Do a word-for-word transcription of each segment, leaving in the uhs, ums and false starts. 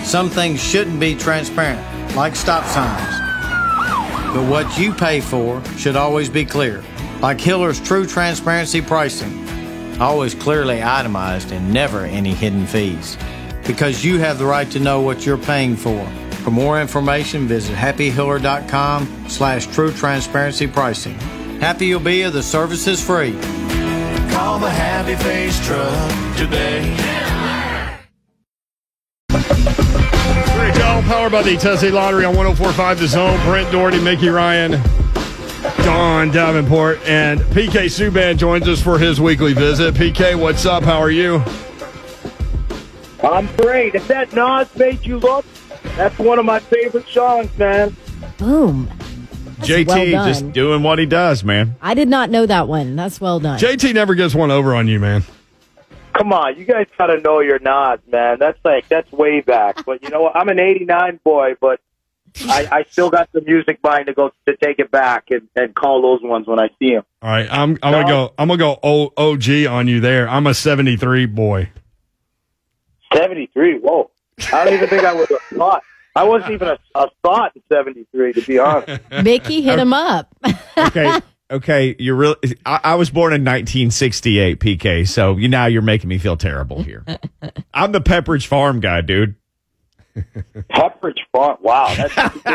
Some things shouldn't be transparent, like stop signs. But what you pay for should always be clear, like Hiller's true transparency pricing. Always clearly itemized and never any hidden fees. Because you have the right to know what you're paying for. For more information, visit happy hiller dot com slash true transparency pricing. Happy you'll be if the service is free. Call the Happy Face Truck today. There you go. Powered by the Tennessee Lottery on one oh four point five The Zone. Brent Doherty, Mickey Ryan, Don Davenport, and P K Subban joins us for his weekly visit. P K, what's up? How are you? I'm great. If that Nas made you look, that's one of my favorite songs, man. Boom. That's J T well just doing what he does, man. I did not know that one. That's well done. J T never gets one over on you, man. Come on, you guys got to know your Nas, man. That's like, that's way back. But you know what? I'm an eighty-nine boy, but I, I still got the music mind to go to take it back and, and call those ones when I see them. All right, I'm I'm gonna go. I'm gonna go o, O G on you there. I'm a seventy-three boy. seventy-three. Whoa! I don't even think I was a thought. I wasn't even a, a thought in seventy-three, to be honest. Mickey hit him up. Okay, okay. You're really. I, I was born in nineteen sixty-eight, P K. So you now you're making me feel terrible here. I'm the Pepperidge Farm guy, dude. Pepperidge Farm. Wow, that's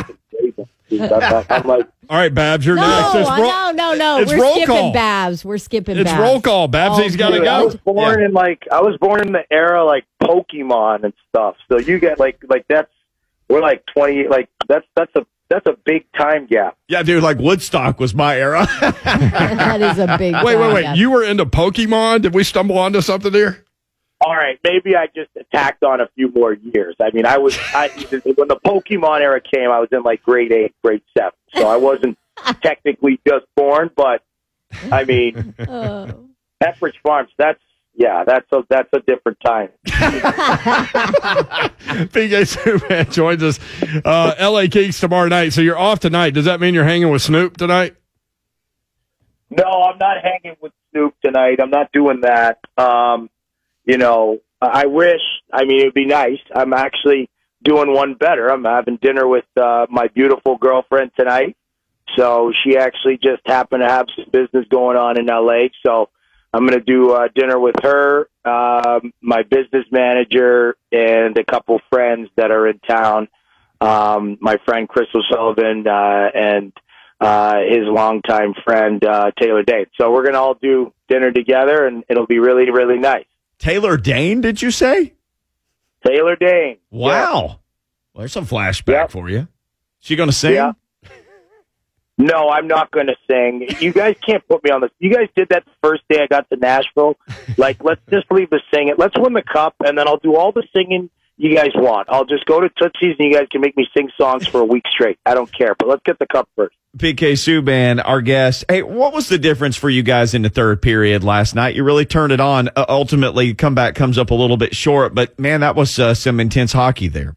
I'm like, all right, Babs, you're no, next. It's ro- no, no, no. It's We're roll skipping call. Babs. We're skipping It's Babs. roll call. Babsy's Oh, got to dude, I go. was born Yeah. in like I was born in the era like Pokemon and stuff. So you get like like that's we're like twenty like that's that's a that's a big time gap. Yeah, dude. Like Woodstock was my era. That is a big. Wait, wait, wait. gap. You were into Pokemon? Did we stumble onto something here? All right, maybe I just tacked on a few more years. I mean, I was I, when the Pokemon era came, I was in like grade eight, grade seven, so I wasn't technically just born. But I mean, Oh. Pepperidge Farms. That's yeah, that's a that's a different time. P K Subban joins us. Uh, L A Kings tomorrow night. So you're off tonight. Does that mean you're hanging with Snoop tonight? No, I'm not hanging with Snoop tonight. I'm not doing that. Um, you know, I wish. I mean, it'd be nice. I'm actually doing one better. I'm having dinner with uh, my beautiful girlfriend tonight. So she actually just happened to have some business going on in L A. So I'm going to do uh, dinner with her, um, my business manager, and a couple friends that are in town. Um, my friend Chris O'Sullivan uh, and uh, his longtime friend uh, Taylor Dane. So we're going to all do dinner together, and it'll be really, really nice. Taylor Dane, did you say? Taylor Dane. Wow. Yeah. Well, there's some flashback Yep. for you. She going to sing? Yeah. No, I'm not going to sing. You guys can't put me on this. You guys did that the first day I got to Nashville. Like, let's just leave the singing. Let's win the cup, and then I'll do all the singing you guys want. I'll just go to Tootsie's, and you guys can make me sing songs for a week straight. I don't care, but let's get the cup first. P K Subban, our guest. Hey, what was the difference for you guys in the third period last night? You really turned it on. Uh, ultimately, comeback comes up a little bit short, but man, that was uh, some intense hockey there.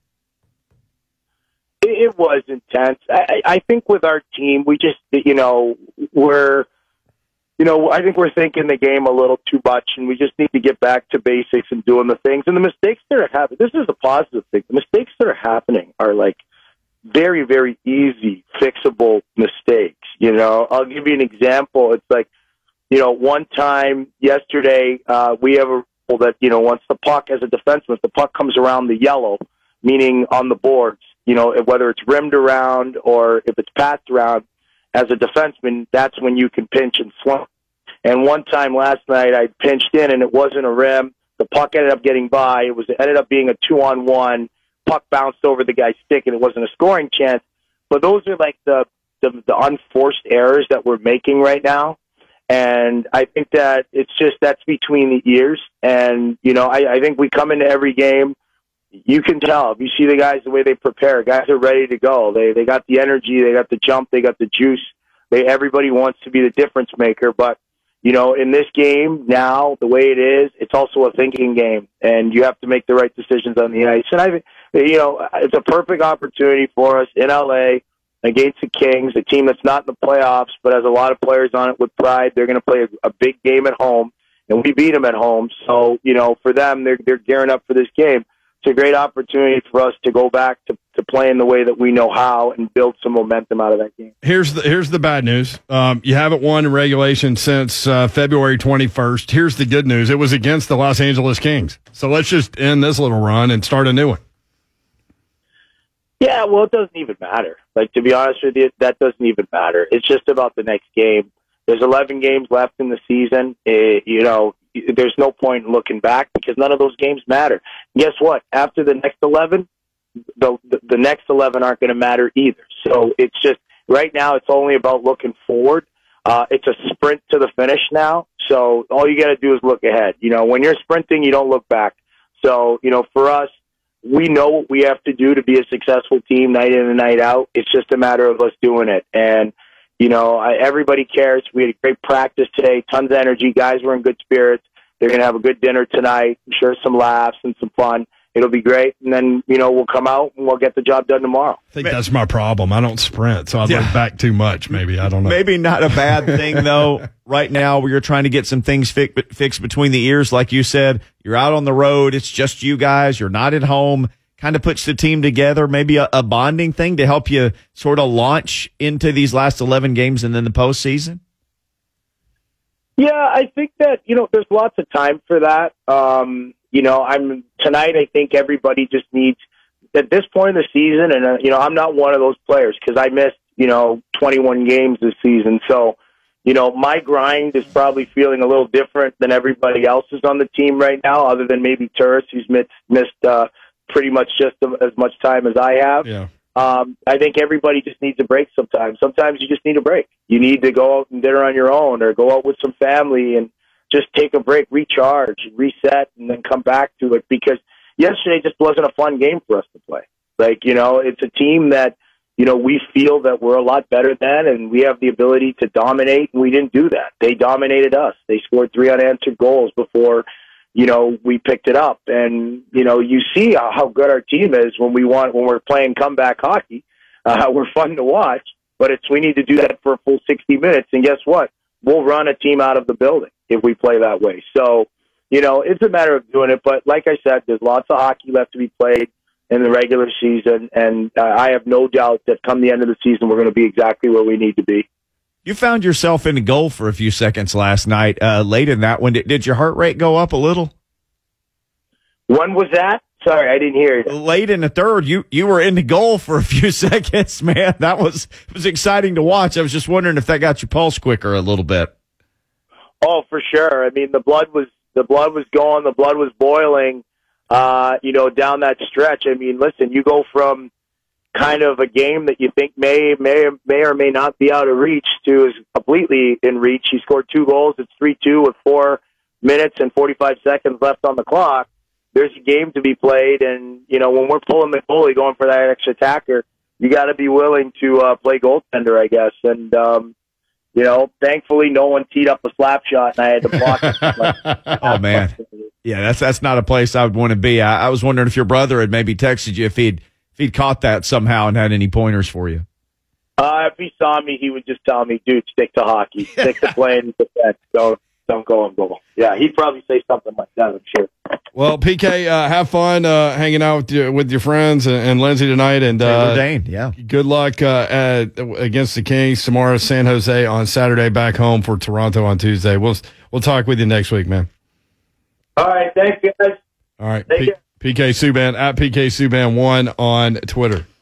It, it was intense. I, I think with our team, we just, you know, we're, you know, I think we're thinking the game a little too much, and we just need to get back to basics and doing the things. And the mistakes that are happening, this is a positive thing. The mistakes that are happening are like very, very easy, fixable mistakes. You know, I'll give you an example. It's like, you know, one time yesterday, uh, we have a rule that, you know, once the puck, as a defenseman, if the puck comes around the yellow, meaning on the boards, you know, whether it's rimmed around or if it's passed around, as a defenseman, that's when you can pinch and slump. And one time last night, I pinched in, and it wasn't a rim. The puck ended up getting by. It was it ended up being a two-on-one. Puck bounced over the guy's stick, and it wasn't a scoring chance. But those are like the, the, the unforced errors that we're making right now. And I think that it's just that's between the ears. And, you know, I, I think we come into every game. You can tell. If you see the guys, the way they prepare, guys are ready to go. They they got the energy, they got the jump, they got the juice. They Everybody wants to be the difference maker. But, you know, in this game now, the way it is, it's also a thinking game, and you have to make the right decisions on the ice. And I, you know, it's a perfect opportunity for us in L A against the Kings, a team that's not in the playoffs, but has a lot of players on it with pride. They're going to play a, a big game at home, and we beat them at home. So, you know, for them, they're they're gearing up for this game. it's a great opportunity for us to go back to, to playing the way that we know how and build some momentum out of that game. Here's the here's the bad news. Um, you haven't won in regulation since uh, February twenty-first. Here's the good news. It was against the Los Angeles Kings. So let's just end this little run and start a new one. Yeah, well, it doesn't even matter. Like, to be honest with you, that doesn't even matter. It's just about the next game. There's eleven games left in the season. It, you know, there's no point in looking back because none of those games matter. Guess what? After the next eleven, the the, the next eleven aren't going to matter either. So it's just right now. It's only about looking forward. Uh, it's a sprint to the finish now. So all you got to do is look ahead. You know, when you're sprinting, you don't look back. So you know, for us, we know what we have to do to be a successful team night in and night out. It's just a matter of us doing it. And you know, I, everybody cares. We had a great practice today, tons of energy. Guys were in good spirits. They're going to have a good dinner tonight. I'm sure some laughs and some fun. It'll be great. And then, you know, we'll come out and we'll get the job done tomorrow. I think that's my problem. I don't sprint, so I Yeah. look back too much, maybe. I don't know. Maybe not a bad thing, though. Right now, we are trying to get some things fi- fixed between the ears. Like you said, you're out on the road. It's just you guys. You're not at home. Kind of puts the team together, maybe a, a bonding thing to help you sort of launch into these last eleven games and then the postseason? Yeah, I think that, you know, there's lots of time for that. Um, you know, I'm tonight, I think everybody just needs, at this point in the season, and, uh, you know, I'm not one of those players because I missed, you know, twenty-one games this season. So, you know, my grind is probably feeling a little different than everybody else's on the team right now, other than maybe Turris, who's missed, missed uh, pretty much just as much time as I have. Yeah. Um, I think everybody just needs a break sometimes. Sometimes you just need a break. You need to go out and dinner on your own or go out with some family and just take a break, recharge, reset, and then come back to it because yesterday just wasn't a fun game for us to play. Like, you know, it's a team that, you know, we feel that we're a lot better than and we have the ability to dominate, and we didn't do that. They dominated us. They scored three unanswered goals before you know, we picked it up. And, you know, you see how, how good our team is when we want, when we're playing comeback hockey. Uh, we're fun to watch, but it's, we need to do that for a full sixty minutes. And guess what? We'll run a team out of the building if we play that way. So, you know, it's a matter of doing it. But like I said, there's lots of hockey left to be played in the regular season. And uh, I have no doubt that come the end of the season, we're going to be exactly where we need to be. You found yourself in a goal for a few seconds last night. Uh, late in that one, did, did your heart rate go up a little? When was that? Sorry, I didn't hear you. Late in the third, you you were in the goal for a few seconds, man. That was it was exciting to watch. I was just wondering if that got your pulse quicker a little bit. Oh, for sure. I mean, the blood was the blood was going, the blood was boiling. Uh, you know, down that stretch. I mean, listen, you go from kind of a game that you think may may may or may not be out of reach to is completely in reach. He scored two goals. It's three two with four minutes and forty-five seconds left on the clock. There's a game to be played, and you know when we're pulling the goalie, going for that extra attacker, you got to be willing to uh, play goaltender, I guess. And um, you know, thankfully, no one teed up a slap shot, and I had to block it. Oh man, yeah, that's that's not a place I would want to be. I, I was wondering if your brother had maybe texted you if he'd if he'd caught that somehow and had any pointers for you. Uh, if he saw me, he would just tell me, "Dude, stick to hockey, stick to playing defense. Don't don't go and goal." Yeah, he'd probably say something like that, I'm sure. Well, P K, uh, have fun uh, hanging out with your, with your friends and, and Lindsay tonight. And uh, Dane, yeah. Good luck uh, at, against the Kings tomorrow, San Jose on Saturday, back home for Toronto on Tuesday. We'll we'll talk with you next week, man. All right, thanks, guys. All right, Take P- care. P K Subban at P K Subban one on Twitter.